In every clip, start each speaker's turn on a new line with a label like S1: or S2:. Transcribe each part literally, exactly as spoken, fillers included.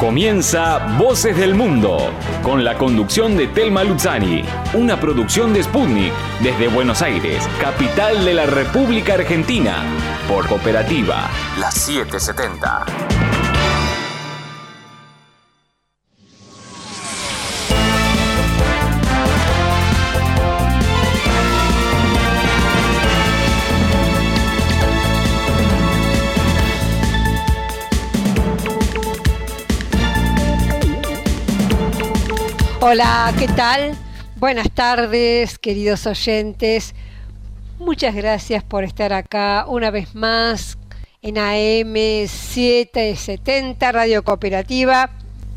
S1: Comienza Voces del Mundo, con la conducción de Telma Luzzani, una producción de Sputnik, desde Buenos Aires, capital de la República Argentina, por Cooperativa, la setecientos setenta.
S2: Hola, ¿qué tal? Buenas tardes, queridos oyentes. Muchas gracias por estar acá una vez más en A M setecientos setenta, Radio Cooperativa.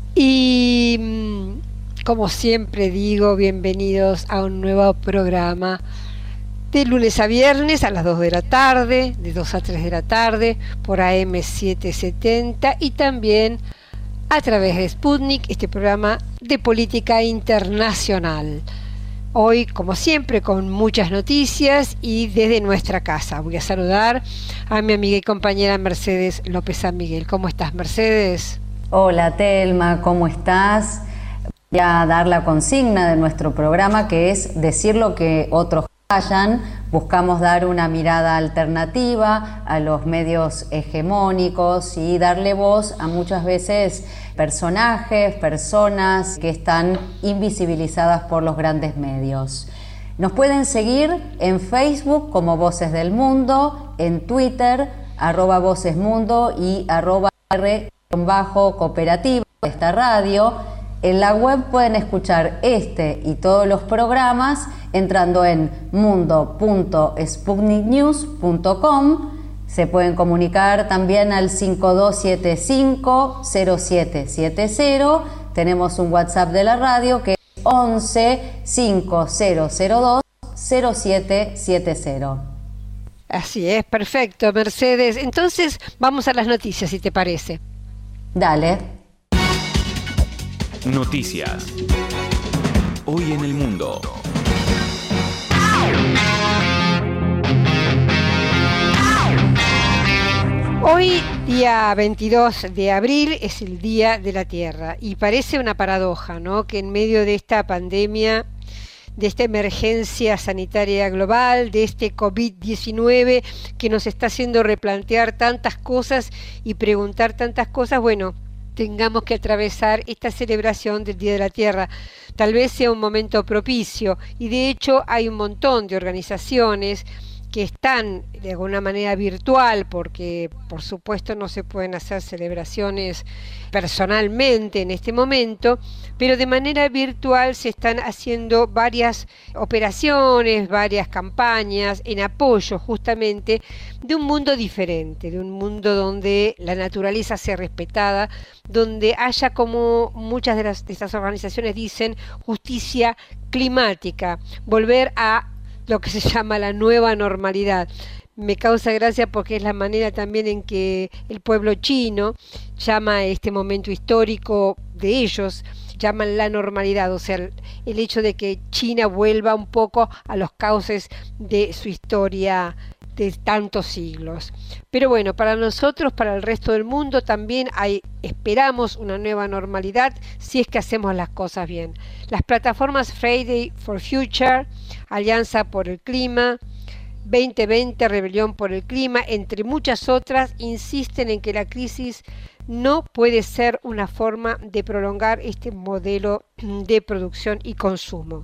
S2: Y como siempre digo, bienvenidos a un nuevo programa de lunes a viernes a las dos de la tarde, de dos a tres de la tarde, por A M setecientos setenta y también a través de Sputnik, este programa de política internacional. Hoy, como siempre, con muchas noticias y desde nuestra casa. Voy a saludar a mi amiga y compañera Mercedes López San Miguel. ¿Cómo estás, Mercedes?
S3: Hola, Telma, ¿cómo estás? Voy a dar la consigna de nuestro programa, que es decir lo que otros callan. Buscamos dar una mirada alternativa a los medios hegemónicos y darle voz a muchas veces personajes, personas que están invisibilizadas por los grandes medios. Nos pueden seguir en Facebook como Voces del Mundo, en Twitter, arroba Voces Mundo y arroba R bajo cooperativa de esta radio. En la web pueden escuchar este y todos los programas entrando en mundo punto sputnik news punto com. Se pueden comunicar también al cinco dos siete cinco cero siete siete cero. Tenemos un WhatsApp de la radio que es once cinco cero cero dos cero siete siete cero.
S2: Así es, perfecto, Mercedes. Entonces vamos a las noticias, si te parece.
S3: Dale.
S1: Noticias. Hoy en el mundo.
S2: Hoy, día veintidós de abril, es el Día de la Tierra y parece una paradoja, ¿no? Que en medio de esta pandemia, de esta emergencia sanitaria global, de este COVID diecinueve que nos está haciendo replantear tantas cosas y preguntar tantas cosas, bueno, tengamos que atravesar esta celebración del Día de la Tierra. Tal vez sea un momento propicio y de hecho hay un montón de organizaciones que están de alguna manera virtual, porque por supuesto no se pueden hacer celebraciones personalmente en este momento, pero de manera virtual se están haciendo varias operaciones, varias campañas en apoyo justamente de un mundo diferente, de un mundo donde la naturaleza sea respetada, donde haya, como muchas de, las, de estas organizaciones dicen, justicia climática, volver a lo que se llama la nueva normalidad. Me causa gracia porque es la manera también en que el pueblo chino llama este momento histórico de ellos, llaman la normalidad, o sea, el, el hecho de que China vuelva un poco a los cauces de su historia de tantos siglos. Pero bueno, para nosotros, para el resto del mundo también hay, esperamos una nueva normalidad si es que hacemos las cosas bien. Las plataformas Friday for Future, Alianza por el Clima, veinte veinte, Rebelión por el Clima, entre muchas otras, insisten en que la crisis no puede ser una forma de prolongar este modelo de producción y consumo,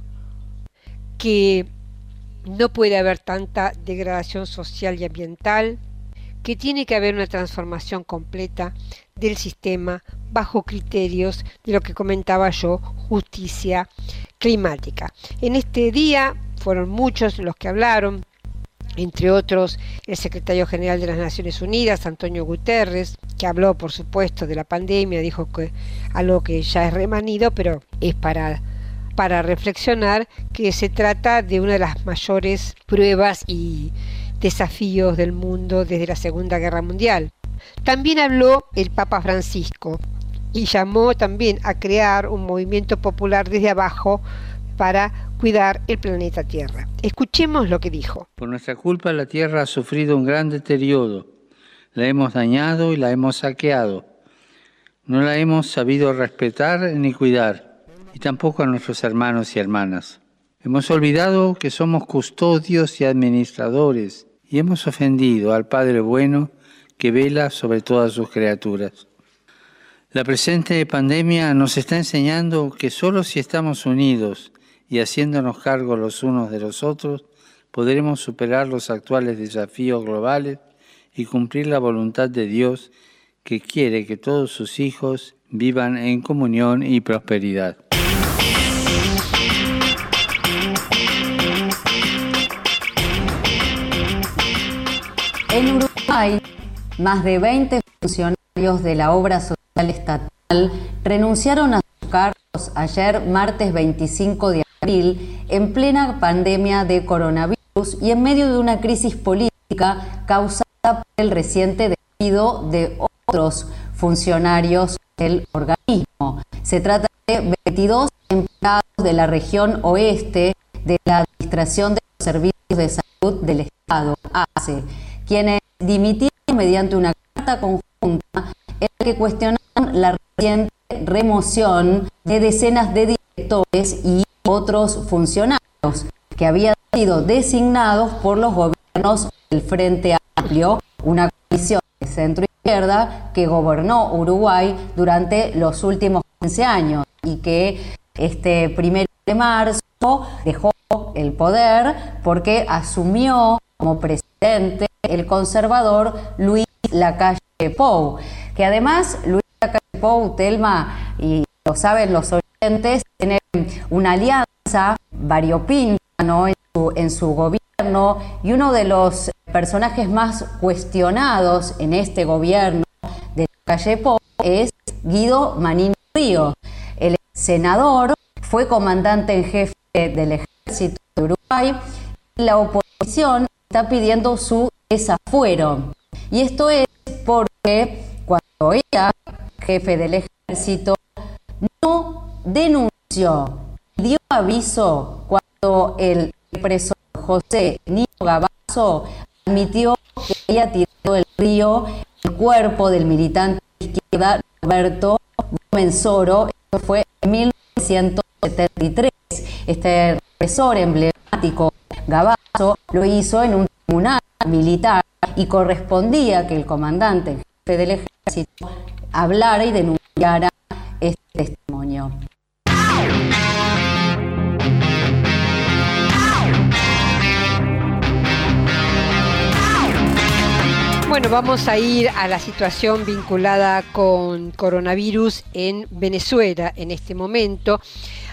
S2: que no puede haber tanta degradación social y ambiental, que tiene que haber una transformación completa del sistema bajo criterios de lo que comentaba yo, justicia climática. En este día fueron muchos los que hablaron, entre otros el secretario general de las Naciones Unidas, Antonio Guterres, que habló por supuesto de la pandemia, dijo que algo que ya es remanido, pero es para para reflexionar que se trata de una de las mayores pruebas y desafíos del mundo desde la Segunda Guerra Mundial. También habló el Papa Francisco y llamó también a crear un movimiento popular desde abajo para cuidar el planeta Tierra. Escuchemos lo que dijo.
S4: Por nuestra culpa la Tierra ha sufrido un gran deterioro. La hemos dañado y la hemos saqueado. No la hemos sabido respetar ni cuidar, y tampoco a nuestros hermanos y hermanas. Hemos olvidado que somos custodios y administradores, y hemos ofendido al Padre bueno que vela sobre todas sus criaturas. La presente pandemia nos está enseñando que solo si estamos unidos y haciéndonos cargo los unos de los otros, podremos superar los actuales desafíos globales y cumplir la voluntad de Dios, que quiere que todos sus hijos vivan en comunión y prosperidad.
S3: En Uruguay, más de veinte funcionarios de la obra social estatal renunciaron a sus cargos ayer, martes veinticinco de abril, en plena pandemia de coronavirus y en medio de una crisis política causada por el reciente despido de otros funcionarios del organismo. Se trata de veintidós empleados de la región oeste de la Administración de los Servicios de Salud del Estado, A C E, quienes dimitieron mediante una carta conjunta en la que cuestionaron la reciente remoción de decenas de directores y otros funcionarios que habían sido designados por los gobiernos del Frente Amplio, una coalición de centro-izquierda que gobernó Uruguay durante los últimos quince años y que este primero de marzo dejó el poder porque asumió como presidente el conservador Luis Lacalle Pou, que además Luis Lacalle Pou, Telma, y lo saben los oyentes, tiene una alianza variopinta, ¿no?, en su, en su gobierno, y uno de los personajes más cuestionados en este gobierno de Lacalle Pou es Guido Manini Ríos. El senador fue comandante en jefe del Ejército de Uruguay y la oposición está pidiendo su desafuero. Y esto es porque cuando era jefe del Ejército no denunció, dio aviso cuando el preso José Nino Gavazo admitió que había tirado el río el cuerpo del militante de izquierda Roberto Mensoro. Esto fue en mil novecientos setenta y tres. Este represor emblemático Gavazo lo hizo en un tribunal militar y correspondía que el comandante en jefe del Ejército hablara y denunciara este testimonio.
S2: Bueno, vamos a ir a la situación vinculada con coronavirus en Venezuela en este momento.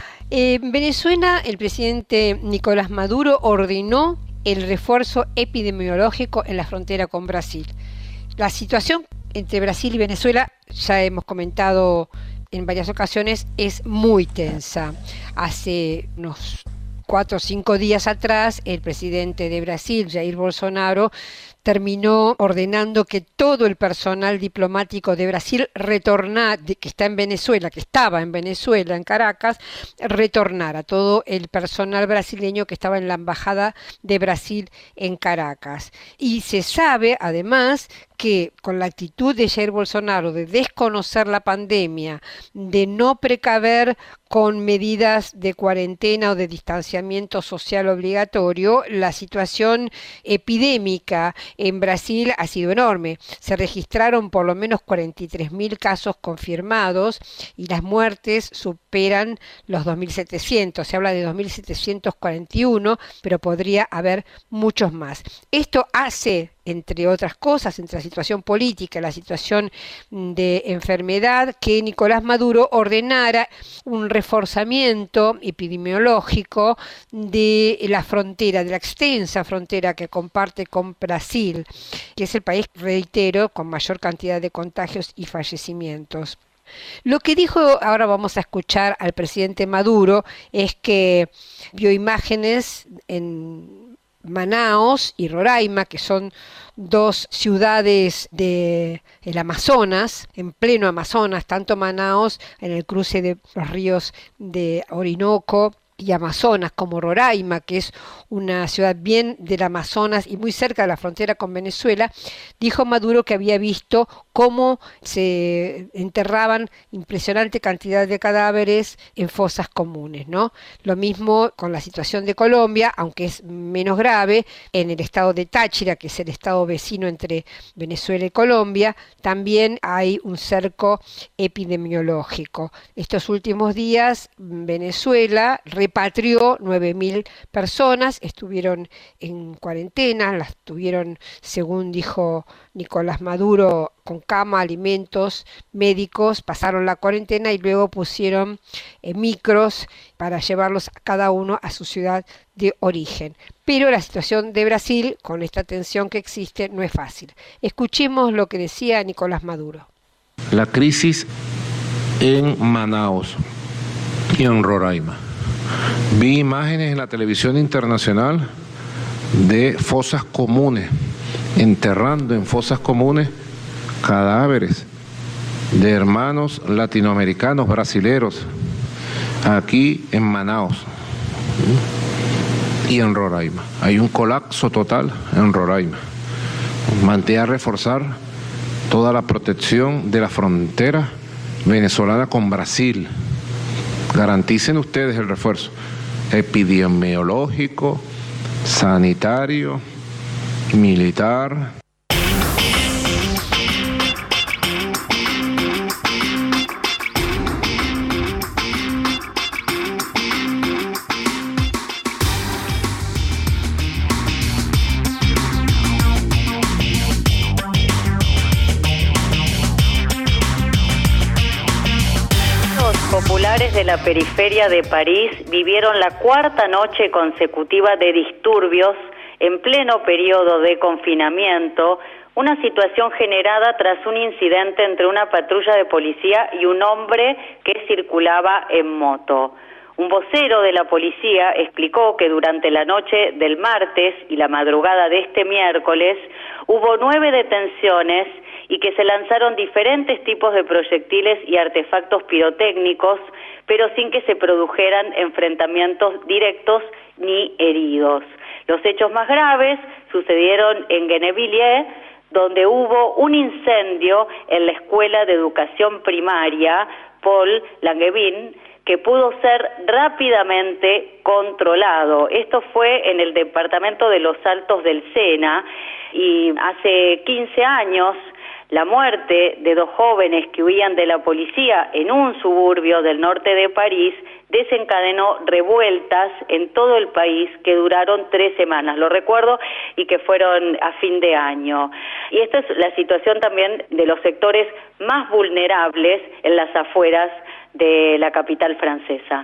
S2: En Venezuela, el presidente Nicolás Maduro ordenó el refuerzo epidemiológico en la frontera con Brasil. La situación entre Brasil y Venezuela, ya hemos comentado en varias ocasiones, es muy tensa. Hace unos cuatro o cinco días atrás, el presidente de Brasil, Jair Bolsonaro, terminó ordenando que todo el personal diplomático de Brasil retornara, que está en Venezuela, que estaba en Venezuela, en Caracas, retornara, todo el personal brasileño que estaba en la embajada de Brasil en Caracas. Y se sabe, además, que con la actitud de Jair Bolsonaro de desconocer la pandemia, de no precaver con medidas de cuarentena o de distanciamiento social obligatorio, la situación epidémica en Brasil ha sido enorme. Se registraron por lo menos cuarenta y tres mil casos confirmados y las muertes superan los dos mil setecientos. Se habla de dos mil setecientos cuarenta y uno, pero podría haber muchos más. Esto hace, entre otras cosas, entre la situación política y la situación de enfermedad, que Nicolás Maduro ordenara un reforzamiento epidemiológico de la frontera, de la extensa frontera que comparte con Brasil, que es el país, reitero, con mayor cantidad de contagios y fallecimientos. Lo que dijo, ahora vamos a escuchar al presidente Maduro, es que vio imágenes en Manaos y Roraima, que son dos ciudades del Amazonas, en pleno Amazonas, tanto Manaos en el cruce de los ríos de Orinoco y Amazonas, como Roraima, que es una ciudad bien del Amazonas y muy cerca de la frontera con Venezuela. Dijo Maduro que había visto cómo se enterraban impresionante cantidad de cadáveres en fosas comunes, ¿no? Lo mismo con la situación de Colombia, aunque es menos grave, en el estado de Táchira, que es el estado vecino entre Venezuela y Colombia, también hay un cerco epidemiológico. Estos últimos días Venezuela repatrió nueve mil personas, estuvieron en cuarentena, las tuvieron, según dijo Nicolás Maduro, con cama, alimentos, médicos, pasaron la cuarentena y luego pusieron eh, micros para llevarlos a cada uno a su ciudad de origen. Pero la situación de Brasil, con esta tensión que existe, no es fácil. Escuchemos lo que decía Nicolás Maduro.
S5: La crisis en Manaus y en Roraima. Vi imágenes en la televisión internacional de fosas comunes, enterrando en fosas comunes cadáveres de hermanos latinoamericanos, brasileros, aquí en Manaus y en Roraima. Hay un colapso total en Roraima. Manté a reforzar toda la protección de la frontera venezolana con Brasil. Garanticen ustedes el refuerzo epidemiológico, sanitario, militar.
S6: Populares de la periferia de París vivieron la cuarta noche consecutiva de disturbios en pleno periodo de confinamiento, una situación generada tras un incidente entre una patrulla de policía y un hombre que circulaba en moto. Un vocero de la policía explicó que durante la noche del martes y la madrugada de este miércoles hubo nueve detenciones y que se lanzaron diferentes tipos de proyectiles y artefactos pirotécnicos, pero sin que se produjeran enfrentamientos directos ni heridos. Los hechos más graves sucedieron en Gennevilliers, donde hubo un incendio en la Escuela de Educación Primaria Paul Langevin, que pudo ser rápidamente controlado. Esto fue en el departamento de Los Altos del Sena, y hace quince años la muerte de dos jóvenes que huían de la policía en un suburbio del norte de París desencadenó revueltas en todo el país que duraron tres semanas, lo recuerdo, y que fueron a fin de año. Y esta es la situación también de los sectores más vulnerables en las afueras de la capital francesa.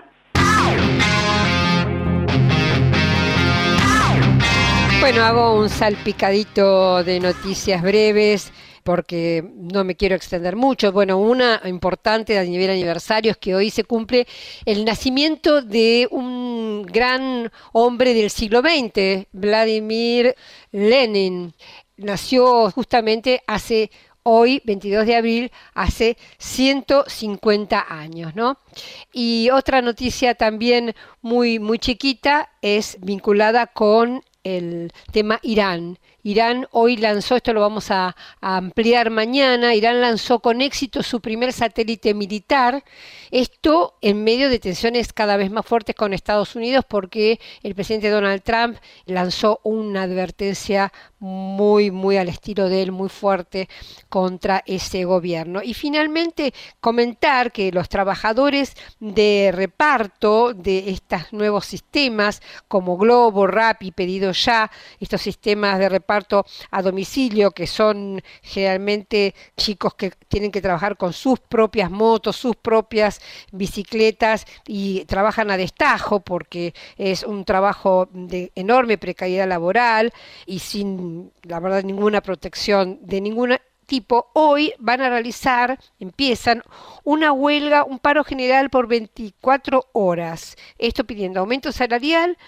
S2: Bueno, hago un salpicadito de noticias breves, porque no me quiero extender mucho. Bueno, una importante a nivel aniversario es que hoy se cumple el nacimiento de un gran hombre del siglo veinte, Vladimir Lenin. Nació justamente hace, hoy, veintidós de abril, hace ciento cincuenta años, ¿no? Y otra noticia también muy, muy chiquita es vinculada con el tema Irán. Irán hoy lanzó, esto lo vamos a, a ampliar mañana, Irán lanzó con éxito su primer satélite militar, esto en medio de tensiones cada vez más fuertes con Estados Unidos, porque el presidente Donald Trump lanzó una advertencia muy, muy al estilo de él, muy fuerte contra ese gobierno. Y finalmente comentar que los trabajadores de reparto de estos nuevos sistemas como Globo, Rappi, Pedido Ya, estos sistemas de reparto a domicilio, que son generalmente chicos que tienen que trabajar con sus propias motos, sus propias bicicletas, y trabajan a destajo porque es un trabajo de enorme precariedad laboral y sin, la verdad, ninguna protección de ninguna tipo. Hoy van a realizar, empiezan una huelga, un paro general por veinticuatro horas, esto pidiendo aumento salarial,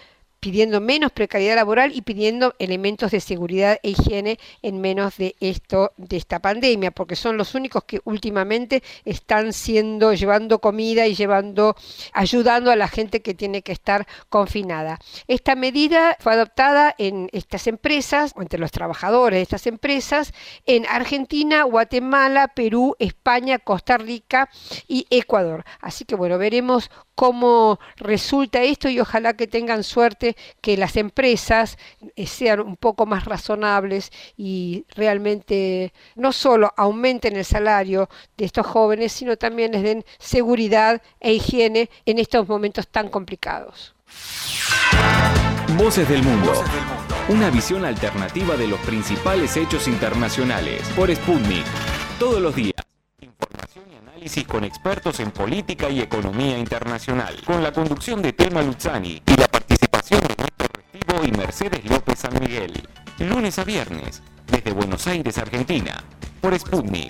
S2: pidiendo menos precariedad laboral y pidiendo elementos de seguridad e higiene en menos de esto, de esta pandemia, porque son los únicos que últimamente están siendo, llevando comida y llevando, ayudando a la gente que tiene que estar confinada. Esta medida fue adoptada en estas empresas, o entre los trabajadores de estas empresas, en Argentina, Guatemala, Perú, España, Costa Rica y Ecuador. Así que bueno, veremos cómo resulta esto y ojalá que tengan suerte, que las empresas sean un poco más razonables y realmente no solo aumenten el salario de estos jóvenes, sino también les den seguridad e higiene en estos momentos tan complicados.
S1: Voces del Mundo. Una visión alternativa de los principales hechos internacionales por Sputnik. Todos los días. Información y análisis con expertos en política y economía internacional. Con la conducción de Telma Luzzani y la participación de Víctor Restivo y Mercedes López San Miguel. Lunes a viernes, desde Buenos Aires, Argentina, por Sputnik.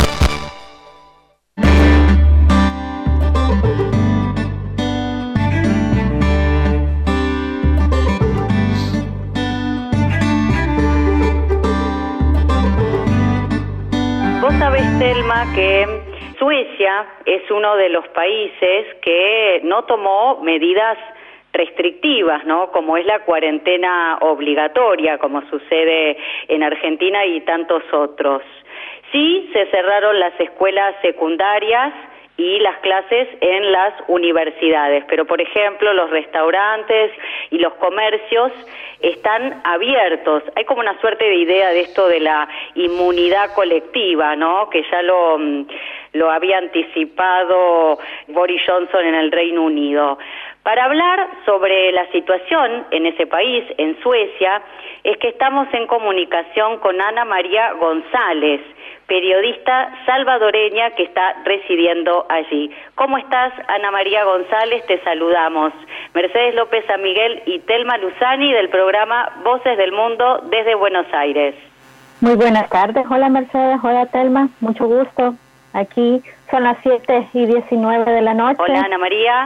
S6: Vos sabés, Telma, que Suecia es uno de los países que no tomó medidas restrictivas, ¿no? Como es la cuarentena obligatoria, como sucede en Argentina y tantos otros. Sí, se cerraron las escuelas secundarias y las clases en las universidades, pero por ejemplo los restaurantes y los comercios están abiertos. Hay como una suerte de idea de esto de la inmunidad colectiva, ¿no? Que ya lo, lo había anticipado Boris Johnson en el Reino Unido. Para hablar sobre la situación en ese país, en Suecia, es que estamos en comunicación con Ana María González, periodista salvadoreña que está residiendo allí. ¿Cómo estás, Ana María González? Te saludamos. Mercedes López San Miguel y Telma Luzzani del programa Voces del Mundo desde Buenos Aires.
S7: Muy buenas tardes. Hola, Mercedes. Hola, Telma. Mucho gusto. Aquí son las siete y diecinueve de la noche.
S6: Hola, Ana María.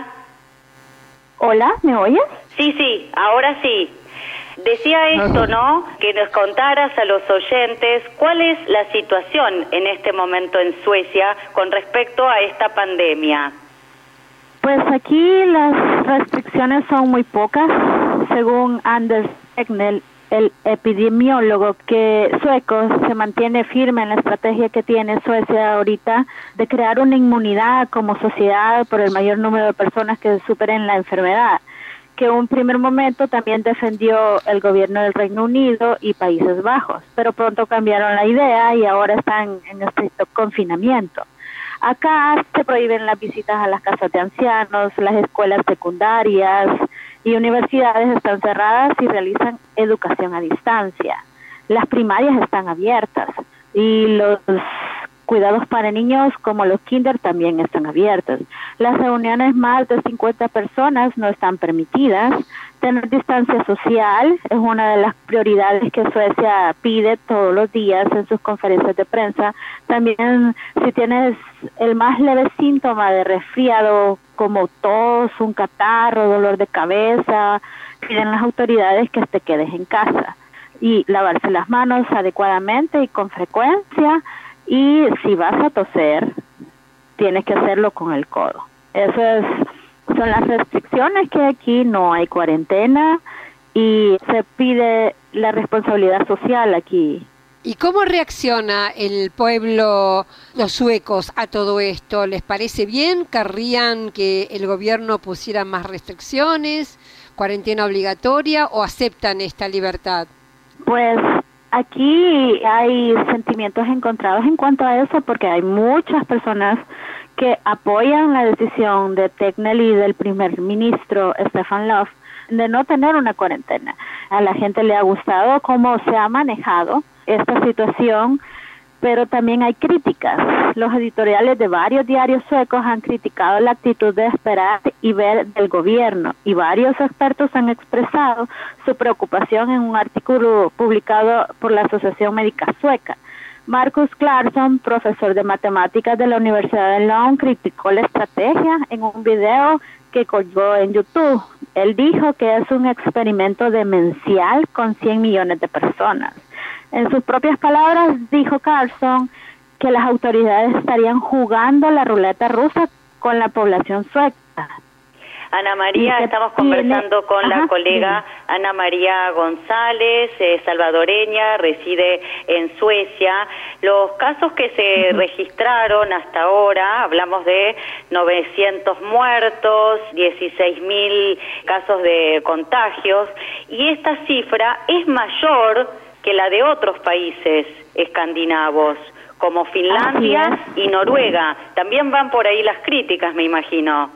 S7: Hola, ¿me oyes?
S6: Sí, sí, ahora sí. Decía esto, ¿no? Que nos contaras a los oyentes cuál es la situación en este momento en Suecia con respecto a esta pandemia.
S7: Pues aquí las restricciones son muy pocas, según Anders Tegnell, el epidemiólogo que sueco, se mantiene firme en la estrategia que tiene Suecia ahorita de crear una inmunidad como sociedad por el mayor número de personas que superen la enfermedad, que en un primer momento también defendió el gobierno del Reino Unido y Países Bajos, pero pronto cambiaron la idea y ahora están en estricto confinamiento. Acá se prohíben las visitas a las casas de ancianos, las escuelas secundarias y universidades están cerradas y realizan educación a distancia. Las primarias están abiertas y los cuidados para niños como los kinder también están abiertos. Las reuniones más de cincuenta personas no están permitidas. Tener distancia social es una de las prioridades que Suecia pide todos los días en sus conferencias de prensa. También si tienes el más leve síntoma de resfriado como tos, un catarro, dolor de cabeza, piden las autoridades que te quedes en casa y lavarse las manos adecuadamente y con frecuencia. Y si vas a toser, tienes que hacerlo con el codo. Esas son las restricciones, que aquí no hay cuarentena y se pide la responsabilidad social aquí.
S2: ¿Y cómo reacciona el pueblo, los suecos, a todo esto? ¿Les parece bien? ¿Querrían que el gobierno pusiera más restricciones, cuarentena obligatoria, o aceptan esta libertad?
S7: Pues aquí hay sentimientos encontrados en cuanto a eso, porque hay muchas personas que apoyan la decisión de Tegnell y del primer ministro Stefan Löfven de no tener una cuarentena. A la gente le ha gustado cómo se ha manejado esta situación, pero también hay críticas. Los editoriales de varios diarios suecos han criticado la actitud de esperar y ver del gobierno, y varios expertos han expresado su preocupación en un artículo publicado por la Asociación Médica Sueca. Marcus Clarkson, profesor de matemáticas de la Universidad de Lund, criticó la estrategia en un video que colgó en YouTube. Él dijo que es un experimento demencial con cien millones de personas. En sus propias palabras, dijo Clarkson que las autoridades estarían jugando la ruleta rusa con la población sueca.
S6: Ana María, estamos conversando con Ajá, la colega sí. Ana María González, eh, salvadoreña, reside en Suecia. Los casos que se uh-huh. registraron hasta ahora, hablamos de novecientos muertos, dieciséis mil casos de contagios, y esta cifra es mayor que la de otros países escandinavos, como Finlandia y Noruega. También van por ahí las críticas, me imagino.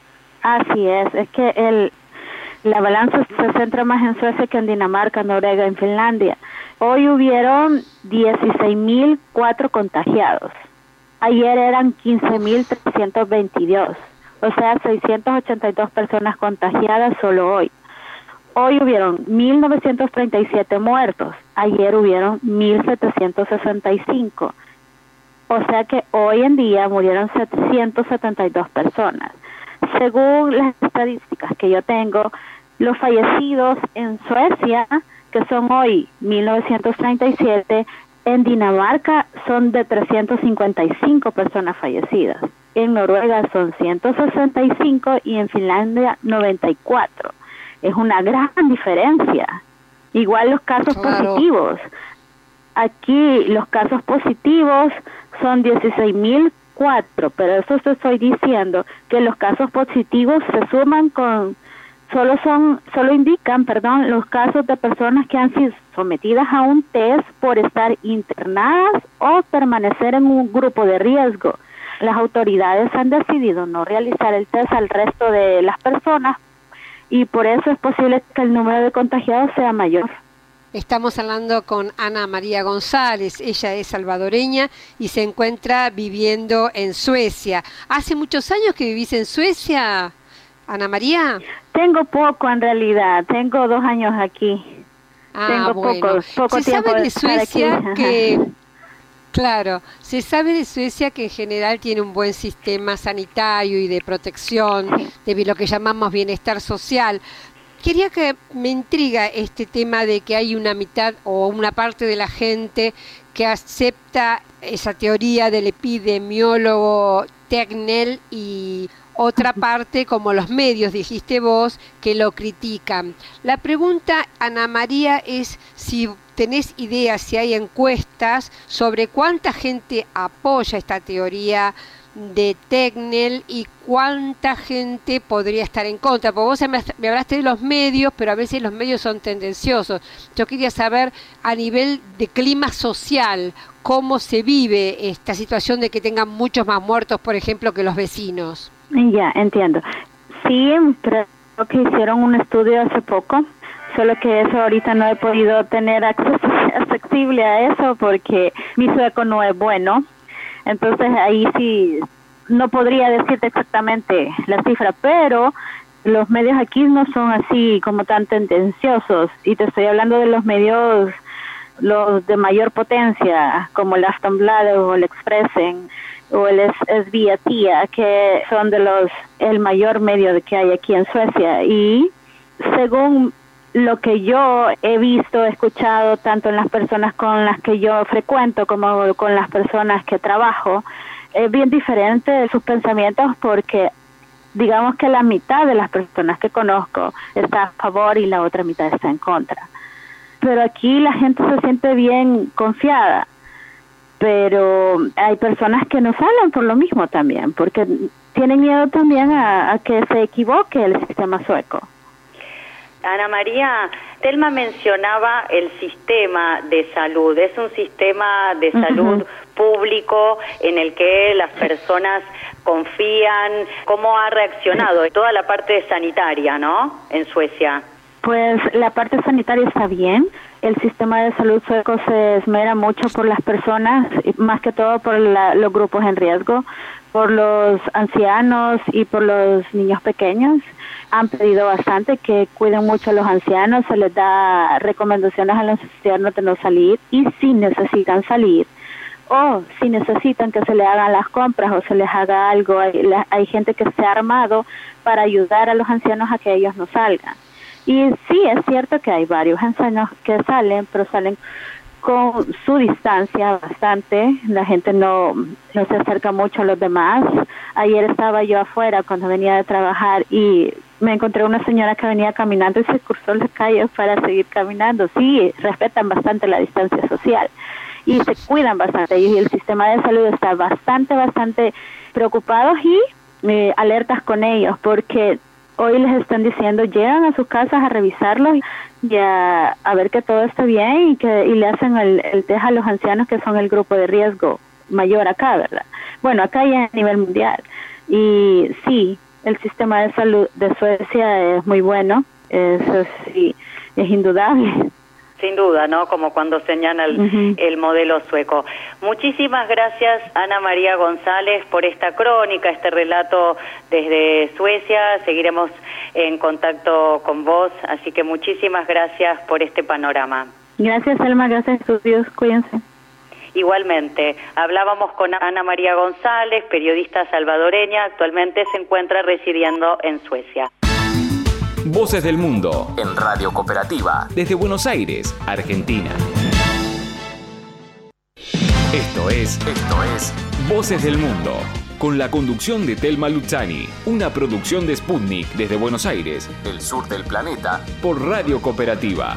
S7: Así es, es que el, la balanza se centra más en Suecia que en Dinamarca, Noruega, en Finlandia. Hoy hubieron dieciséis mil cuatro contagiados. Ayer eran quince mil trescientos veintidós, o sea, seiscientas ochenta y dos personas contagiadas solo hoy. Hoy hubieron mil novecientos treinta y siete muertos, ayer hubieron mil setecientos sesenta y cinco. O sea que hoy en día murieron setecientas setenta y dos personas. Según las estadísticas que yo tengo, los fallecidos en Suecia, que son hoy mil novecientos treinta y siete, en Dinamarca son de trescientas cincuenta y cinco personas fallecidas, en Noruega son ciento sesenta y cinco y en Finlandia noventa y cuatro. Es una gran diferencia. Igual los casos claro. positivos. Aquí los casos positivos son dieciséis mil cuatro, pero eso te estoy diciendo que los casos positivos se suman con, solo son, solo indican, perdón, los casos de personas que han sido sometidas a un test por estar internadas o permanecer en un grupo de riesgo. Las autoridades han decidido no realizar el test al resto de las personas y por eso es posible que el número de contagiados sea mayor.
S2: Estamos hablando con Ana María González, ella es salvadoreña y se encuentra viviendo en Suecia. ¿Hace muchos años que vivís en Suecia, Ana María?
S7: Tengo poco en realidad, tengo dos años aquí.
S2: Ah,
S7: tengo
S2: bueno.
S7: poco, poco
S2: se
S7: tiempo
S2: sabe de,
S7: de
S2: Suecia
S7: estar aquí.
S2: que, claro, se sabe de Suecia que en general tiene un buen sistema sanitario y de protección, de lo que llamamos bienestar social. Quería que me intriga este tema de que hay una mitad o una parte de la gente que acepta esa teoría del epidemiólogo Tegnell y otra parte, como los medios, dijiste vos, que lo critican. La pregunta, Ana María, es si tenés idea, si hay encuestas sobre cuánta gente apoya esta teoría de Tegnell y cuánta gente podría estar en contra, porque vos me hablaste de los medios, pero a veces los medios son tendenciosos. Yo quería saber a nivel de clima social, cómo se vive esta situación de que tengan muchos más muertos, por ejemplo, que los vecinos.
S7: Ya, entiendo. Sí, creo que hicieron un estudio hace poco, solo que eso ahorita no he podido tener acceso accesible a eso porque mi sueco no es bueno. Entonces ahí sí no podría decirte exactamente la cifra, pero los medios aquí no son así como tan tendenciosos y te estoy hablando de los medios los de mayor potencia como el Aftonbladet o el Expressen o el S V T, que son de los el mayor medio que hay aquí en Suecia y según lo que yo he visto, he escuchado tanto en las personas con las que yo frecuento como con las personas que trabajo, es bien diferente de sus pensamientos porque digamos que la mitad de las personas que conozco está a favor y la otra mitad está en contra. Pero aquí la gente se siente bien confiada, pero hay personas que no salen por lo mismo también, porque tienen miedo también a, a que se equivoque el sistema sueco.
S6: Ana María, Telma mencionaba el sistema de salud. Es un sistema de salud uh-huh. público en el que las personas confían. ¿Cómo ha reaccionado toda la parte sanitaria, no, en Suecia?
S7: Pues la parte sanitaria está bien. El sistema de salud sueco se esmera mucho por las personas, más que todo por la, los grupos en riesgo, por los ancianos y por los niños pequeños. Han pedido bastante que cuiden mucho a los ancianos, se les da recomendaciones a los ancianos de no salir y si necesitan salir, o si necesitan que se les hagan las compras o se les haga algo, hay, la, hay gente que se ha armado para ayudar a los ancianos a que ellos no salgan. Y sí, es cierto que hay varios ancianos que salen, pero salen con su distancia bastante, la gente no, no se acerca mucho a los demás. Ayer estaba yo afuera cuando venía de trabajar y me encontré una señora que venía caminando y se cruzó las calles para seguir caminando. Sí, respetan bastante la distancia social y se cuidan bastante, y el sistema de salud está bastante, bastante preocupados y eh, alertas con ellos, porque hoy les están diciendo, llegan a sus casas a revisarlos y a, a ver que todo está bien, y que y le hacen el, el test a los ancianos, que son el grupo de riesgo mayor acá, ¿verdad? Bueno, acá ya a nivel mundial. Y sí, el sistema de salud de Suecia es muy bueno, eso sí, es indudable.
S6: Sin duda, ¿no? Como cuando señala el, uh-huh. el modelo sueco. Muchísimas gracias, Ana María González, por esta crónica, este relato desde Suecia. Seguiremos en contacto con vos, así que muchísimas gracias por este panorama.
S7: Gracias, Elma, gracias a tus Dios, cuídense.
S6: Igualmente, hablábamos con Ana María González, periodista salvadoreña, actualmente se encuentra residiendo en Suecia.
S1: Voces del Mundo, en Radio Cooperativa, desde Buenos Aires, Argentina. Esto es, esto es Voces del Mundo, con la conducción de Telma Luzzani, una producción de Sputnik desde Buenos Aires, el sur del planeta, por Radio Cooperativa.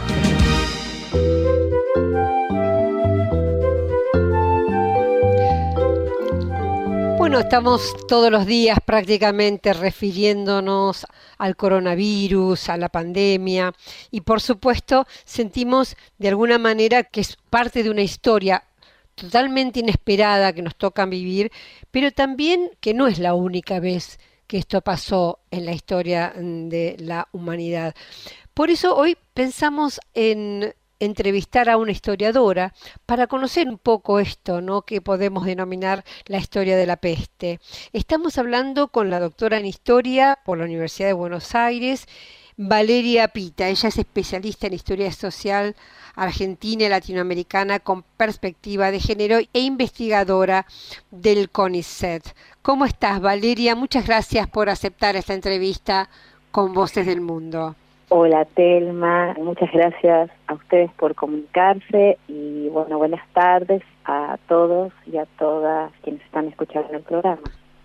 S2: Bueno, estamos todos los días prácticamente refiriéndonos al coronavirus, a la pandemia, y por supuesto sentimos de alguna manera que es parte de una historia totalmente inesperada que nos toca vivir, pero también que no es la única vez que esto pasó en la historia de la humanidad. Por eso hoy pensamos en entrevistar a una historiadora para conocer un poco esto, ¿no?, que podemos denominar la historia de la peste. Estamos hablando con la doctora en Historia por la Universidad de Buenos Aires, Valeria Pita. Ella es especialista en Historia Social Argentina y Latinoamericana con perspectiva de género e investigadora del CONICET. ¿Cómo estás, Valeria? Muchas gracias por aceptar esta entrevista con Voces del Mundo.
S8: Hola, Telma, muchas gracias a ustedes por comunicarse y bueno, buenas tardes a todos y a todas quienes están escuchando el programa.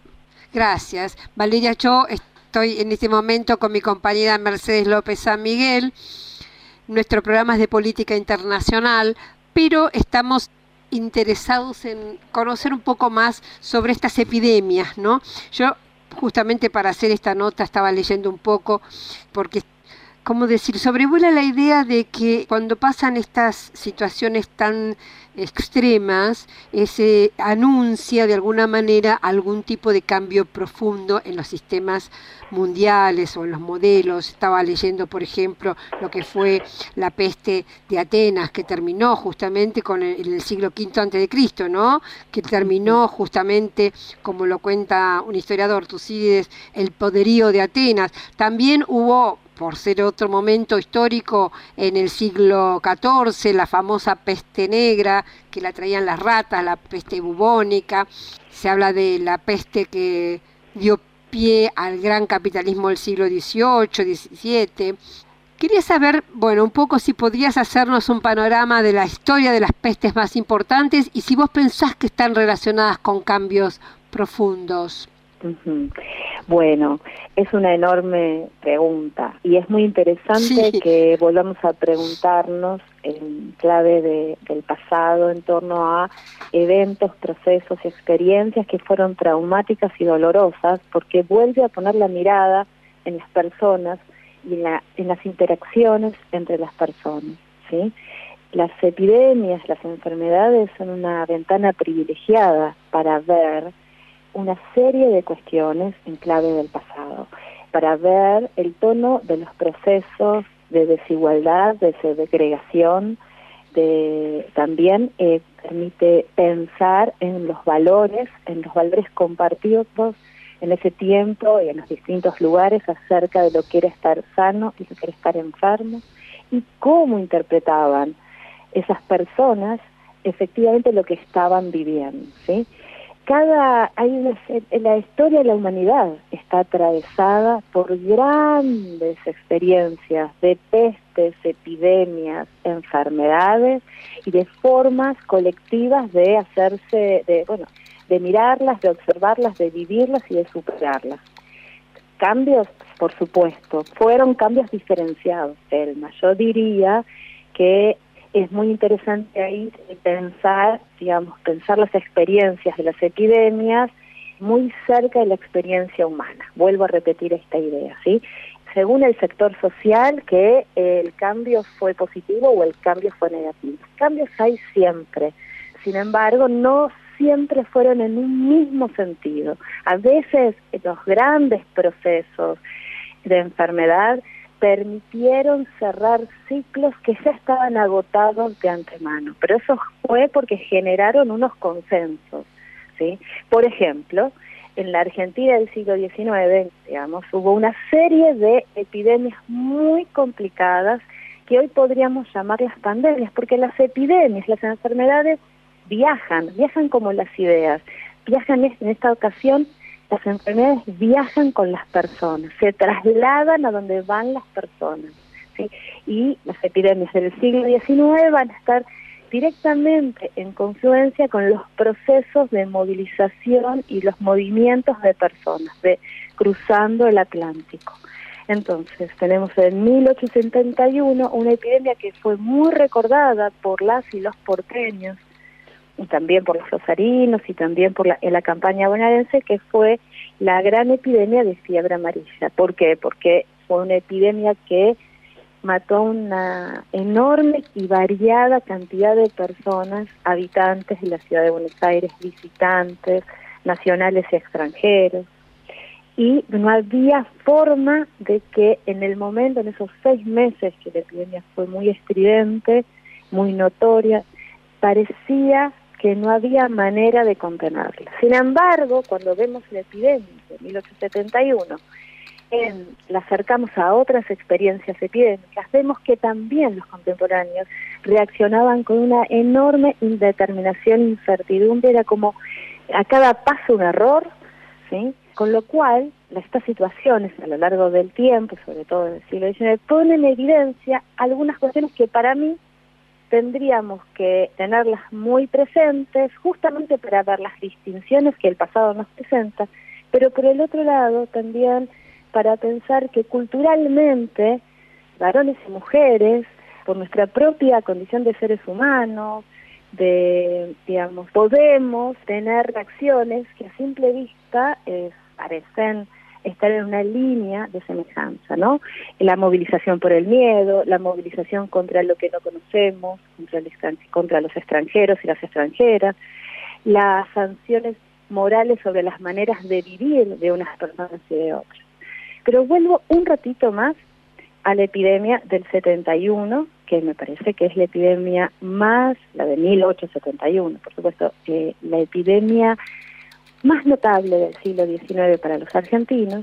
S2: Gracias. Valeria, yo estoy en este momento con mi compañera Mercedes López San Miguel. Nuestro programa es de política internacional, pero estamos interesados en conocer un poco más sobre estas epidemias, ¿no? Yo justamente para hacer esta nota estaba leyendo un poco porque, ¿cómo decir?, sobrevuela la idea de que cuando pasan estas situaciones tan extremas, eh, se anuncia de alguna manera algún tipo de cambio profundo en los sistemas mundiales o en los modelos. Estaba leyendo, por ejemplo, lo que fue la peste de Atenas, que terminó justamente con el, en el siglo quinto antes de Cristo, ¿no? Que terminó justamente, como lo cuenta un historiador, Tucídides, el poderío de Atenas. También hubo, por ser otro momento histórico, en el siglo catorce, la famosa peste negra, que la traían las ratas, la peste bubónica. Se habla de la peste que dio pie al gran capitalismo del siglo dieciocho, diecisiete. Quería saber, bueno, un poco si podrías hacernos un panorama de la historia de las pestes más importantes y si vos pensás que están relacionadas con cambios profundos.
S8: Uh-huh. Bueno, es una enorme pregunta y es muy interesante sí. que volvamos a preguntarnos en clave de, del pasado en torno a eventos, procesos y experiencias que fueron traumáticas y dolorosas, porque vuelve a poner la mirada en las personas y en, la, en las interacciones entre las personas, ¿sí? Las epidemias, las enfermedades son una ventana privilegiada para ver una serie de cuestiones en clave del pasado, para ver el tono de los procesos de desigualdad, de segregación, de, también eh, permite pensar en los valores, en los valores compartidos en ese tiempo y en los distintos lugares acerca de lo que era estar sano y lo que era estar enfermo, y cómo interpretaban esas personas efectivamente lo que estaban viviendo, ¿sí? Cada, hay una, la historia de la humanidad está atravesada por grandes experiencias de pestes, epidemias, enfermedades y de formas colectivas de hacerse, de bueno, de mirarlas, de observarlas, de vivirlas y de superarlas. Cambios, por supuesto, fueron cambios diferenciados, Telma. Yo diría que es muy interesante ahí pensar, digamos, pensar las experiencias de las epidemias muy cerca de la experiencia humana. Vuelvo a repetir esta idea, ¿sí? Según el sector social, que el cambio fue positivo o el cambio fue negativo. Cambios hay siempre, sin embargo, no siempre fueron en un mismo sentido. A veces los grandes procesos de enfermedad permitieron cerrar ciclos que ya estaban agotados de antemano, pero eso fue porque generaron unos consensos, ¿sí? Por ejemplo, en la Argentina del siglo diecinueve, digamos, hubo una serie de epidemias muy complicadas que hoy podríamos llamar las pandemias, porque las epidemias, las enfermedades viajan, viajan como las ideas, viajan en esta ocasión. Las enfermedades viajan con las personas, se trasladan a donde van las personas, ¿sí? Y las epidemias del siglo diecinueve van a estar directamente en confluencia con los procesos de movilización y los movimientos de personas, de cruzando el Atlántico. Entonces, tenemos en mil ochocientos setenta y uno una epidemia que fue muy recordada por las y los porteños, y también por los rosarinos y también por la, en la campaña bonaerense, que fue la gran epidemia de fiebre amarilla. ¿Por qué? Porque fue una epidemia que mató a una enorme y variada cantidad de personas, habitantes de la ciudad de Buenos Aires, visitantes, nacionales y extranjeros. Y no había forma de que en el momento, en esos seis meses que la epidemia fue muy estridente, muy notoria, parecía que no había manera de contenerla. Sin embargo, cuando vemos la epidemia de mil ochocientos setenta y uno, en, la acercamos a otras experiencias epidémicas, vemos que también los contemporáneos reaccionaban con una enorme indeterminación e incertidumbre, era como a cada paso un error, ¿sí? Con lo cual, estas situaciones a lo largo del tiempo, sobre todo en el siglo diecinueve, ponen en evidencia algunas cuestiones que para mí tendríamos que tenerlas muy presentes, justamente para ver las distinciones que el pasado nos presenta, pero por el otro lado también para pensar que culturalmente, varones y mujeres, por nuestra propia condición de seres humanos, de, digamos, podemos tener reacciones que a simple vista eh, parecen estar en una línea de semejanza, ¿no? La movilización por el miedo, la movilización contra lo que no conocemos, contra, el contra los extranjeros y las extranjeras, las sanciones morales sobre las maneras de vivir de unas personas y de otras. Pero vuelvo un ratito más a la epidemia del setenta y uno, que me parece que es la epidemia más, la de mil ochocientos setenta y uno, por supuesto, eh, la epidemia más notable del siglo diecinueve para los argentinos,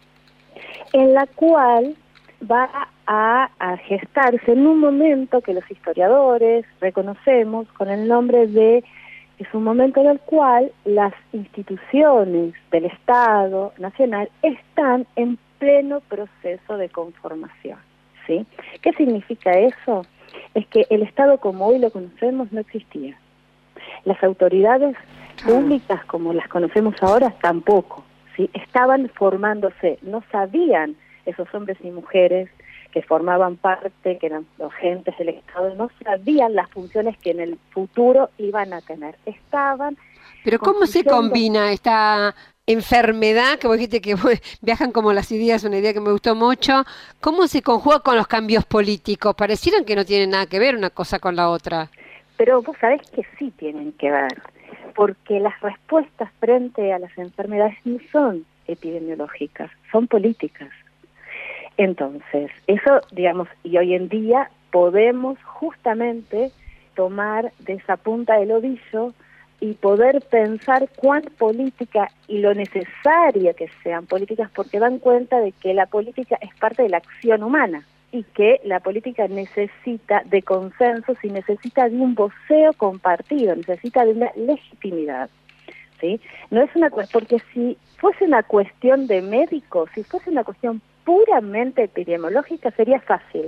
S8: en la cual va a, a gestarse en un momento que los historiadores reconocemos con el nombre de, es un momento en el cual las instituciones del Estado Nacional están en pleno proceso de conformación, ¿sí? ¿Qué significa eso? Es que el Estado como hoy lo conocemos no existía. Las autoridades públicas como las conocemos ahora tampoco, ¿sí? Estaban formándose, no sabían esos hombres y mujeres que formaban parte, que eran los agentes del Estado, no sabían las funciones que en el futuro iban a tener. Estaban...
S2: Pero ¿cómo se combina esta enfermedad, que vos dijiste que viajan como las ideas, una idea que me gustó mucho, cómo se conjuga con los cambios políticos? Parecieran que no tienen nada que ver una cosa con la otra.
S8: Pero vos sabés que sí tienen que ver, porque las respuestas frente a las enfermedades no son epidemiológicas, son políticas. Entonces, eso, digamos, y hoy en día podemos justamente tomar de esa punta del ovillo y poder pensar cuán política y lo necesaria que sean políticas, porque dan cuenta de que la política es parte de la acción humana, y que la política necesita de consensos y necesita de un voceo compartido, necesita de una legitimidad, ¿sí? No es una porque si fuese una cuestión de médicos, si fuese una cuestión puramente epidemiológica sería fácil,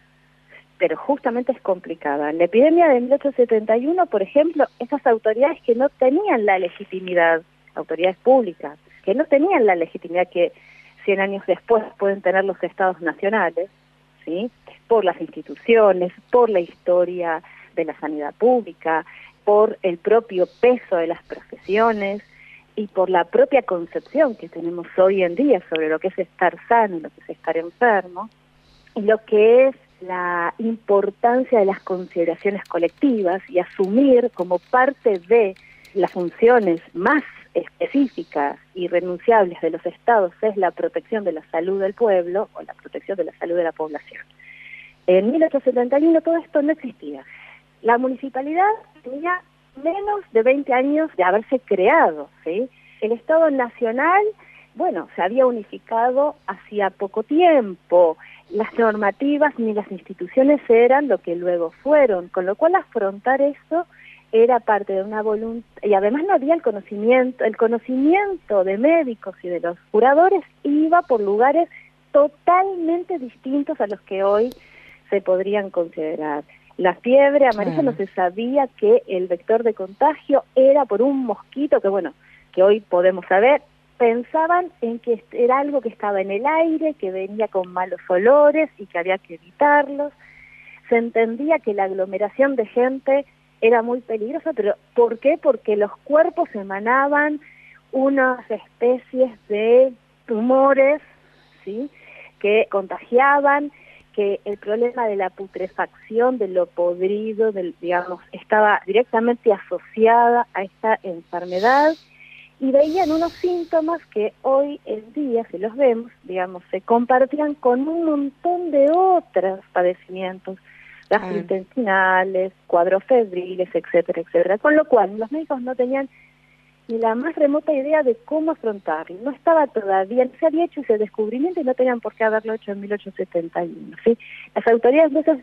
S8: pero justamente es complicada. En la epidemia de mil ochocientos setenta y uno, por ejemplo, esas autoridades que no tenían la legitimidad, autoridades públicas, que no tenían la legitimidad que cien años después pueden tener los estados nacionales, ¿sí? Por las instituciones, por la historia de la sanidad pública, por el propio peso de las profesiones y por la propia concepción que tenemos hoy en día sobre lo que es estar sano, lo que es estar enfermo, y lo que es la importancia de las consideraciones colectivas y asumir como parte de las funciones más específicas y renunciables de los estados es la protección de la salud del pueblo o la protección de la salud de la población. En mil ochocientos setenta y uno todo esto no existía. La municipalidad tenía menos de veinte años de haberse creado, ¿sí? El Estado Nacional, bueno, se había unificado hacía poco tiempo. Las normativas ni las instituciones eran lo que luego fueron, con lo cual afrontar eso era parte de una voluntad, y además no había el conocimiento, el conocimiento de médicos y de los curadores iba por lugares totalmente distintos a los que hoy se podrían considerar. La fiebre amarilla no se sabía que el vector de contagio era por un mosquito, que bueno, que hoy podemos saber, pensaban en que era algo que estaba en el aire, que venía con malos olores y que había que evitarlos. Se entendía que la aglomeración de gente era muy peligrosa, pero ¿por qué? Porque los cuerpos emanaban unas especies de tumores, ¿sí?, que contagiaban, que el problema de la putrefacción, de lo podrido, del, digamos, estaba directamente asociada a esta enfermedad, y veían unos síntomas que hoy en día, si los vemos, digamos, se compartían con un montón de otros padecimientos gastrointestinales, cuadros febriles, etcétera, etcétera. Con lo cual, los médicos no tenían ni la más remota idea de cómo afrontarlo. No estaba todavía, no se había hecho ese descubrimiento y no tenían por qué haberlo hecho en mil ochocientos setenta y uno, ¿sí? Las autoridades entonces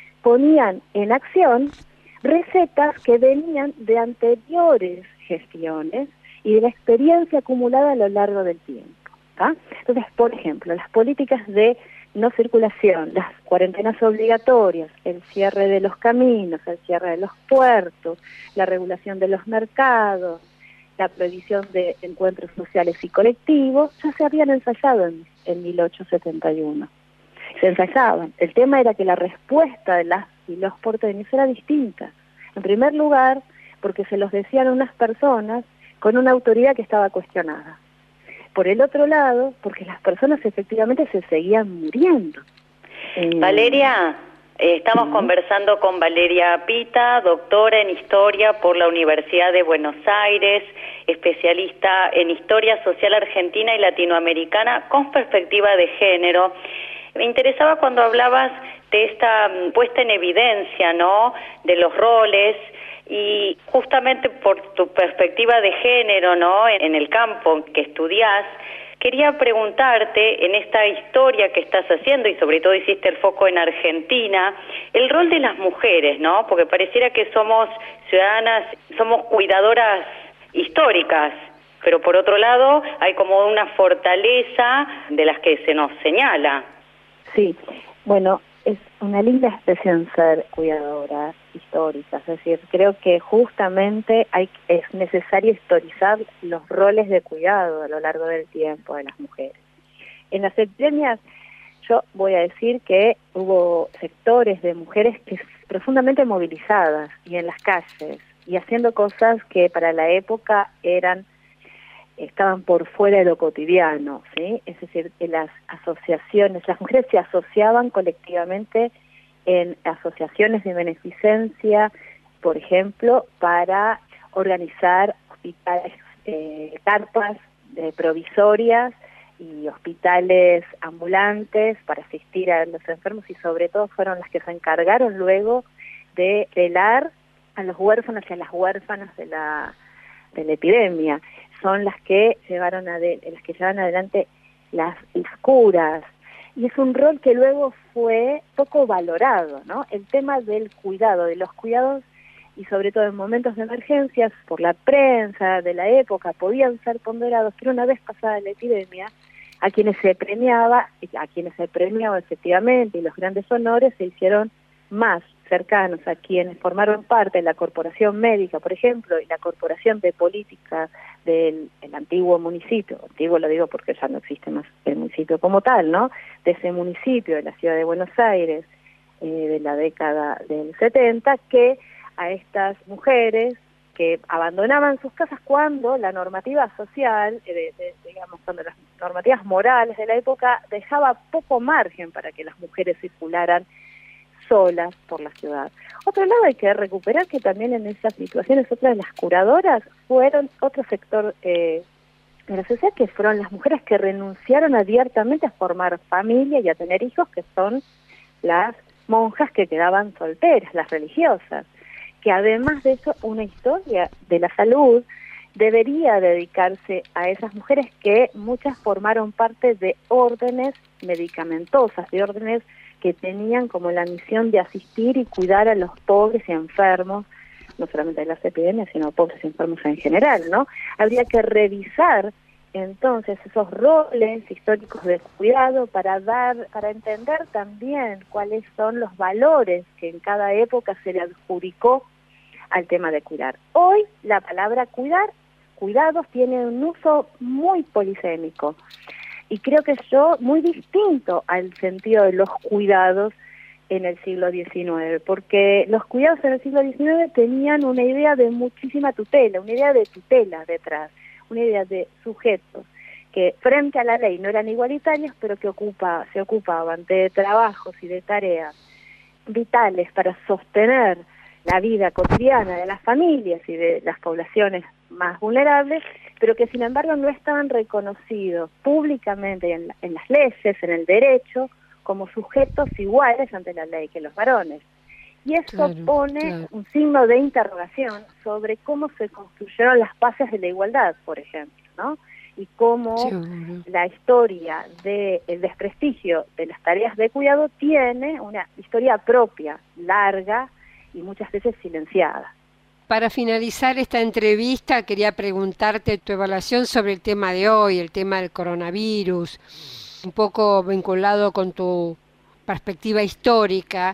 S8: ponían en acción recetas que venían de anteriores gestiones y de la experiencia acumulada a lo largo del tiempo, ¿tá? Entonces, por ejemplo, las políticas de no circulación, las cuarentenas obligatorias, el cierre de los caminos, el cierre de los puertos, la regulación de los mercados, la prohibición de encuentros sociales y colectivos, ya se habían ensayado en, en mil ochocientos setenta y uno. Se ensayaban. El tema era que la respuesta de las y los porteños era distinta. En primer lugar, porque se los decían unas personas con una autoridad que estaba cuestionada. Por el otro lado, porque las personas efectivamente se seguían muriendo. Eh,
S6: Valeria, eh, estamos ¿sí? conversando con Valeria Pita, doctora en Historia por la Universidad de Buenos Aires, especialista en Historia Social Argentina y Latinoamericana con perspectiva de género. Me interesaba cuando hablabas de esta um, puesta en evidencia, ¿no?, de los roles, y justamente por tu perspectiva de género, ¿no?, en el campo que estudiás, quería preguntarte, en esta historia que estás haciendo, y sobre todo hiciste el foco en Argentina, el rol de las mujeres, ¿no?, porque pareciera que somos ciudadanas, somos cuidadoras históricas, pero por otro lado hay como una fortaleza de las que se nos señala.
S8: Sí, bueno, es una linda expresión ser cuidadora histórica, es decir, creo que justamente hay, es necesario historizar los roles de cuidado a lo largo del tiempo de las mujeres. En las epidemias, yo voy a decir que hubo sectores de mujeres que profundamente movilizadas y en las calles y haciendo cosas que para la época eran estaban por fuera de lo cotidiano, ¿sí? Es decir, en las asociaciones, las mujeres se asociaban colectivamente en asociaciones de beneficencia, por ejemplo, para organizar hospitales, eh, carpas eh, provisorias y hospitales ambulantes para asistir a los enfermos, y sobre todo fueron las que se encargaron luego de velar a los huérfanos y a las huérfanas de la, de la epidemia. Son las que llevaron ade- las que llevaron adelante las, las curas, y es un rol que luego fue poco valorado, ¿no? El tema del cuidado, de los cuidados, y sobre todo en momentos de emergencias, por la prensa de la época, podían ser ponderados, pero una vez pasada la epidemia, a quienes se premiaba, a quienes se premiaba efectivamente, y los grandes honores se hicieron más cercanos a quienes formaron parte de la corporación médica, por ejemplo, y la corporación de política del el antiguo municipio, antiguo lo digo porque ya no existe más el municipio como tal, ¿no? De ese municipio de la ciudad de Buenos Aires, eh, de la década del setenta, que a estas mujeres que abandonaban sus casas cuando la normativa social, eh, de, de, digamos, cuando las normativas morales de la época dejaba poco margen para que las mujeres circularan solas por la ciudad. Otro lado hay que recuperar que también en esas situaciones otras de las curadoras fueron otro sector eh, de la sociedad, que fueron las mujeres que renunciaron abiertamente a formar familia y a tener hijos, que son las monjas que quedaban solteras, las religiosas, que además de eso una historia de la salud debería dedicarse a esas mujeres que muchas formaron parte de órdenes medicamentosas, de órdenes que tenían como la misión de asistir y cuidar a los pobres y enfermos, no solamente de las epidemias, sino pobres y enfermos en general, ¿no? Habría que revisar entonces esos roles históricos de cuidado para dar, para entender también cuáles son los valores que en cada época se le adjudicó al tema de cuidar. Hoy la palabra cuidar, cuidados, tiene un uso muy polisémico, y creo que yo muy distinto al sentido de los cuidados en el siglo diecinueve, porque los cuidados en el siglo diecinueve tenían una idea de muchísima tutela, una idea de tutela detrás, una idea de sujetos que frente a la ley no eran igualitarios, pero que ocupa, se ocupaban de trabajos y de tareas vitales para sostener la vida cotidiana de las familias y de las poblaciones más vulnerables, pero que sin embargo no estaban reconocidos públicamente en, la, en las leyes, en el derecho, como sujetos iguales ante la ley que los varones. Y eso claro, pone claro. un signo de interrogación sobre cómo se construyeron las bases de la igualdad, por ejemplo, ¿no? Y cómo sí, la historia del desprestigio de las tareas de cuidado tiene una historia propia, larga y muchas veces silenciada.
S2: Para finalizar esta entrevista, quería preguntarte tu evaluación sobre el tema de hoy, el tema del coronavirus, un poco vinculado con tu perspectiva histórica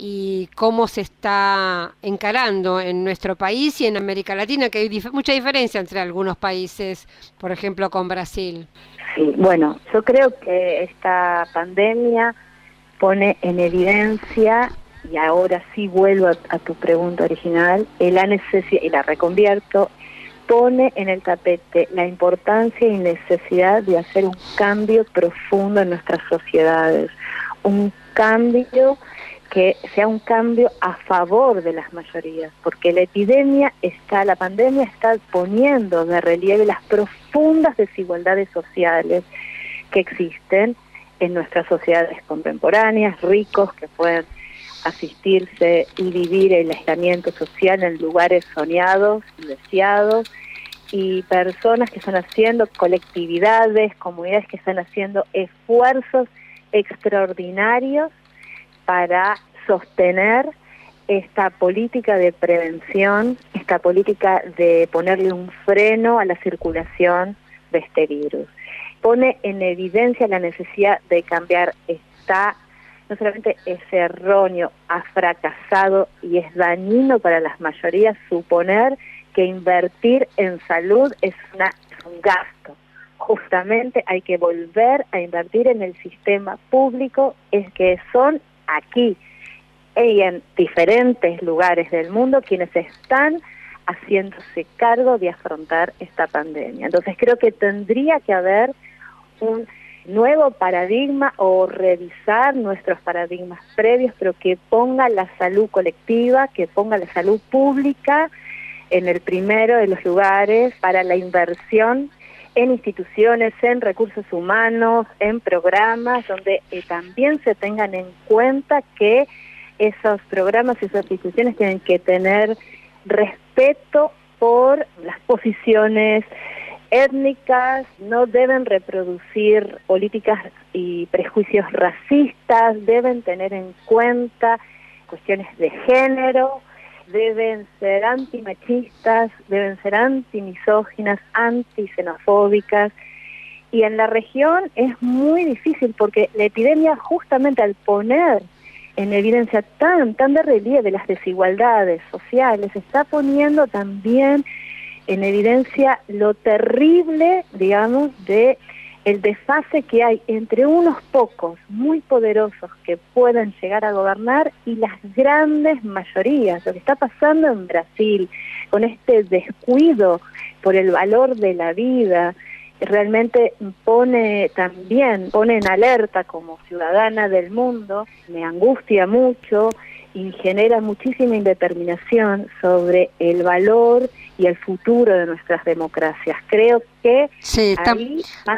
S2: y cómo se está encarando en nuestro país y en América Latina, que hay dif- mucha diferencia entre algunos países, por ejemplo, con Brasil.
S8: Sí, bueno, yo creo que esta pandemia pone en evidencia, y ahora sí vuelvo a, a tu pregunta original, la necesidad, y la reconvierto, pone en el tapete la importancia y necesidad de hacer un cambio profundo en nuestras sociedades, un cambio que sea un cambio a favor de las mayorías, porque la epidemia está, la pandemia está poniendo de relieve las profundas desigualdades sociales que existen en nuestras sociedades contemporáneas, ricos que pueden asistirse y vivir el aislamiento social en lugares soñados y deseados, y personas que están haciendo, colectividades, comunidades que están haciendo esfuerzos extraordinarios para sostener esta política de prevención, esta política de ponerle un freno a la circulación de este virus. Pone en evidencia la necesidad de cambiar esta, no solamente es erróneo, ha fracasado y es dañino para las mayorías suponer que invertir en salud es, una, es un gasto. Justamente hay que volver a invertir en el sistema público, es que son aquí y en diferentes lugares del mundo quienes están haciéndose cargo de afrontar esta pandemia. Entonces creo que tendría que haber un nuevo paradigma o revisar nuestros paradigmas previos, pero que ponga la salud colectiva, que ponga la salud pública en el primero de los lugares para la inversión en instituciones, en recursos humanos, en programas, donde eh, también se tengan en cuenta que esos programas y esas instituciones tienen que tener respeto por las posiciones étnicas, no deben reproducir políticas y prejuicios racistas, deben tener en cuenta cuestiones de género, deben ser antimachistas, deben ser antimisóginas, antisenofóbicas. Y en la región es muy difícil porque la epidemia, justamente al poner en evidencia tan, tan de relieve las desigualdades sociales, está poniendo también en evidencia lo terrible, digamos, de el desfase que hay entre unos pocos muy poderosos que pueden llegar a gobernar y las grandes mayorías. Lo que está pasando en Brasil, con este descuido por el valor de la vida, realmente pone también, pone en alerta como ciudadana del mundo, me angustia mucho y genera muchísima indeterminación sobre el valor y el futuro de nuestras democracias. Creo que sí, está... ahí, más,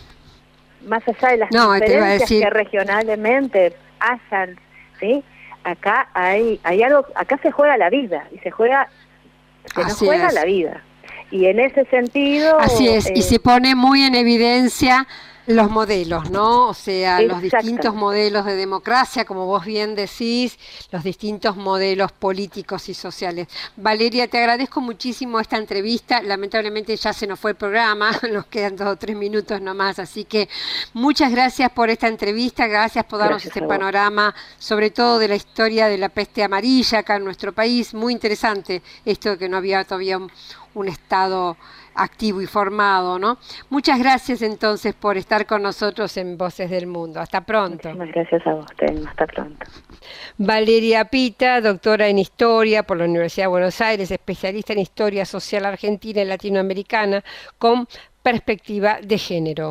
S8: más allá de las no, diferencias que regionalmente hayan, ¿sí? Acá hay, hay algo, acá se juega la vida, y se juega, se nos juega es. la vida. Y en ese sentido...
S2: Así es, eh, y se pone muy en evidencia los modelos, ¿no? O sea, los distintos modelos de democracia, como vos bien decís, los distintos modelos políticos y sociales. Valeria, te agradezco muchísimo esta entrevista. Lamentablemente ya se nos fue el programa, nos quedan dos o tres minutos nomás, así que muchas gracias por esta entrevista, gracias por darnos gracias este panorama, sobre todo de la historia de la peste amarilla acá en nuestro país. Muy interesante esto de que no había todavía un, un estado activo y formado, ¿no? Muchas gracias entonces por estar con nosotros en Voces del Mundo. Hasta pronto.
S8: Muchísimas gracias a vos, Telma. Hasta pronto.
S2: Valeria Pita, doctora en Historia por la Universidad de Buenos Aires, especialista en Historia Social Argentina y Latinoamericana con perspectiva de género.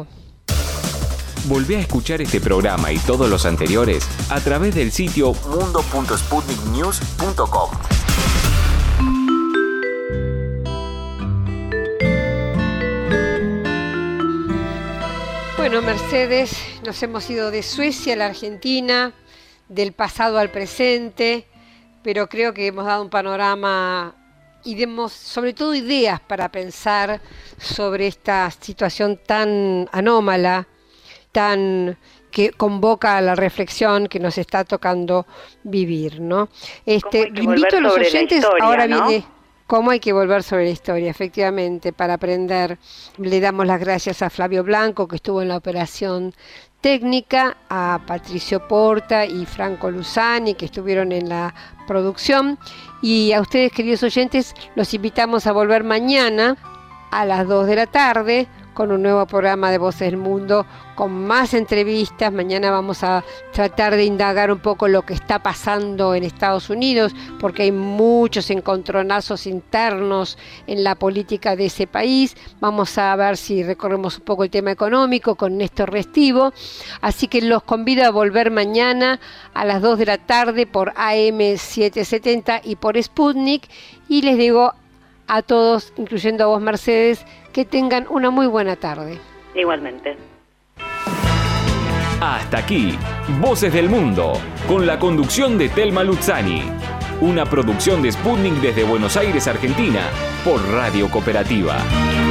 S1: Volvé a escuchar este programa y todos los anteriores a través del sitio mundo punto sputnik news punto com.
S2: Bueno, Mercedes, nos hemos ido de Suecia a la Argentina, del pasado al presente, pero creo que hemos dado un panorama y demos sobre todo ideas para pensar sobre esta situación tan anómala, tan que convoca a la reflexión que nos está tocando vivir, ¿no? Este, invito a los oyentes, historia, ahora ¿no? viene... ¿Cómo hay que volver sobre la historia? Efectivamente, para aprender. Le damos las gracias a Flavio Blanco, que estuvo en la operación técnica, a Patricio Porta y Franco Luzani, que estuvieron en la producción. Y a ustedes, queridos oyentes, los invitamos a volver mañana a las dos de la tarde con un nuevo programa de Voces del Mundo, con más entrevistas. Mañana vamos a tratar de indagar un poco lo que está pasando en Estados Unidos, porque hay muchos encontronazos internos en la política de ese país. Vamos a ver si recorremos un poco el tema económico con Néstor Restivo. Así que los convido a volver mañana a las dos de la tarde por A M setecientos setenta y por Sputnik. Y les digo a todos, incluyendo a vos, Mercedes, que tengan una muy buena tarde.
S6: Igualmente.
S1: Hasta aquí, Voces del Mundo, con la conducción de Telma Luzzani. Una producción de Sputnik desde Buenos Aires, Argentina, por Radio Cooperativa.